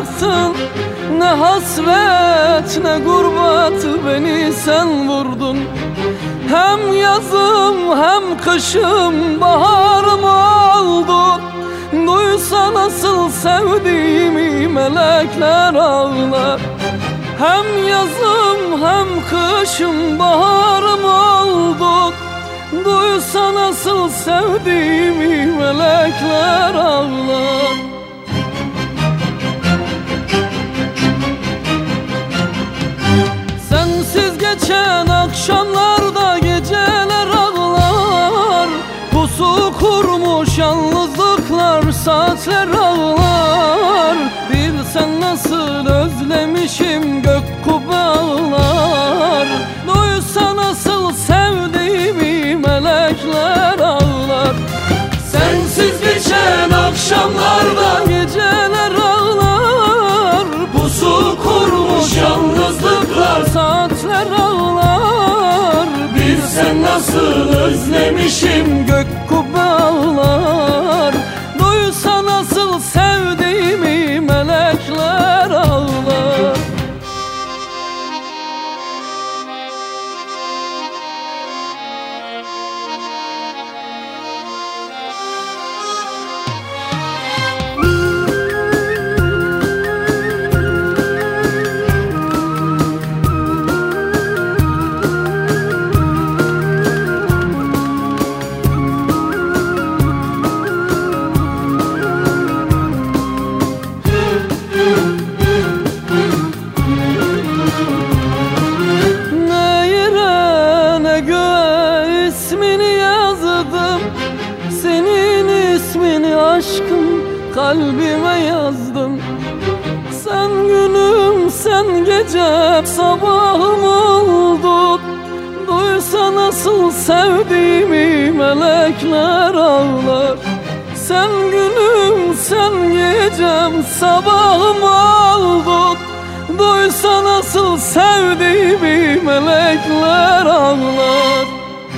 bıraktın. Ne hasret ne gurbet beni sen vurdun. Hem yazım hem kışım baharım oldun. Duysa nasıl sevdiğimi melekler ağlar. Hem yazım hem kışım baharım oldun. Duysa nasıl sevdiğimi melekler ağlar. Sensiz geçen akşamlarda geceler ağlar. Pusu kurmuş yalnızlıklar saatler ağlar. Bilsen nasıl özlemişim gök kubbe ağlar. Duysa nasıl sevdiğimi melekler ağlar. Sensiz geçen akşamlarda geceler ağlar. Pusu kurmuş yalnızlıklar saatler ağlar. Bilsen nasıl özlemişim gök kubbe ağlar. Duysa nasıl sevdiğimi melekler ağlar. Aşkım kalbime yazdım. Sen günüm sen gecem sabahım oldun. Duysa nasıl sevdiğimi melekler ağlar. Sen günüm sen gecem sabahım oldun. Duysa nasıl sevdiğimi melekler ağlar.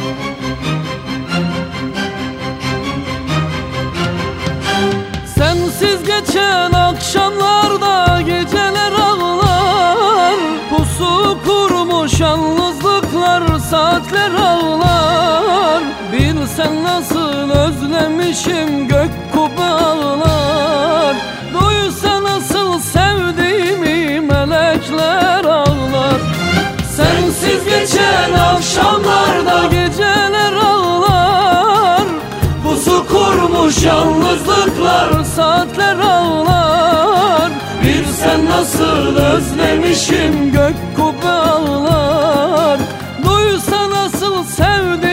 Sensiz geçen akşamlarda geceler ağlar. Pusu kurmuş yalnızlıklar saatler ağlar. Bilsen nasıl özlemişim gök kubbe ağlar. Duysa nasıl sevdiğimi melekler ağlar. Sensiz geçen akşamlarda geceler ağlar. Pusu kurmuş yalnızlıklar saatler ağlar. Bilsen nasıl özlemişim gök kubbe ağlar. Duysa nasıl sevdim